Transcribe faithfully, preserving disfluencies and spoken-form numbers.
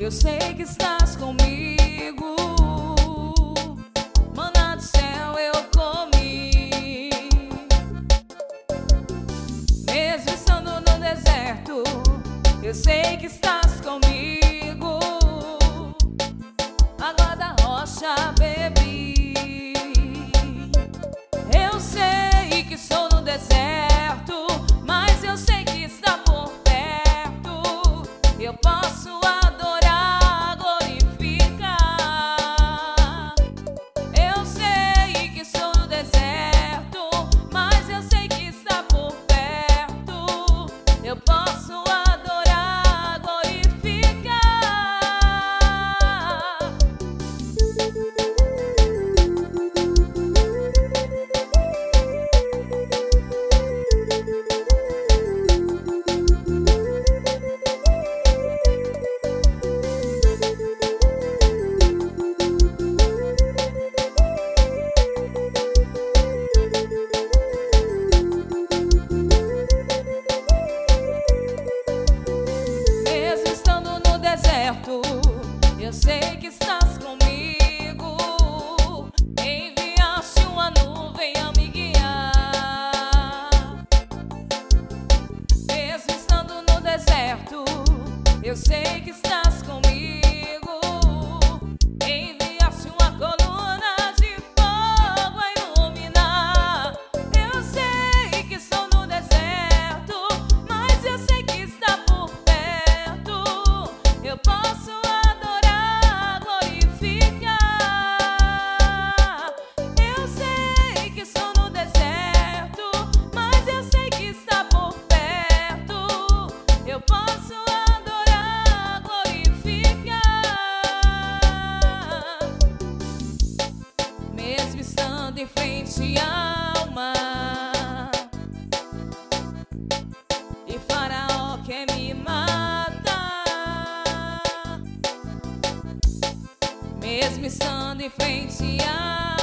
eu sei que estás comigo. Maná do céu eu comi. Mesmo estando no deserto, eu sei que estás comigo. Água da rocha bebi. Eu sei que sou no deserto, mas eu sei que está por perto. Eu posso adorar, glorificar. Eu sei que sou no deserto, mas eu sei que está por perto. Eu posso adorar, glorificar. Eu sei que estás comigo. Enviaste uma nuvem a me guiar. Mesmo estando no deserto, eu sei que estás comigo. Enviaste uma coluna de fogo a iluminar. Eu sei que estou no deserto, mas eu sei que está por perto. Eu posso adorar, glorificar. Eu sei que estou no deserto, mas eu sei que está por perto. Eu posso adorar, glorificar. Mesmo estando em frente ao mar, e Faraó quer me matar. Mesmo estando em frente a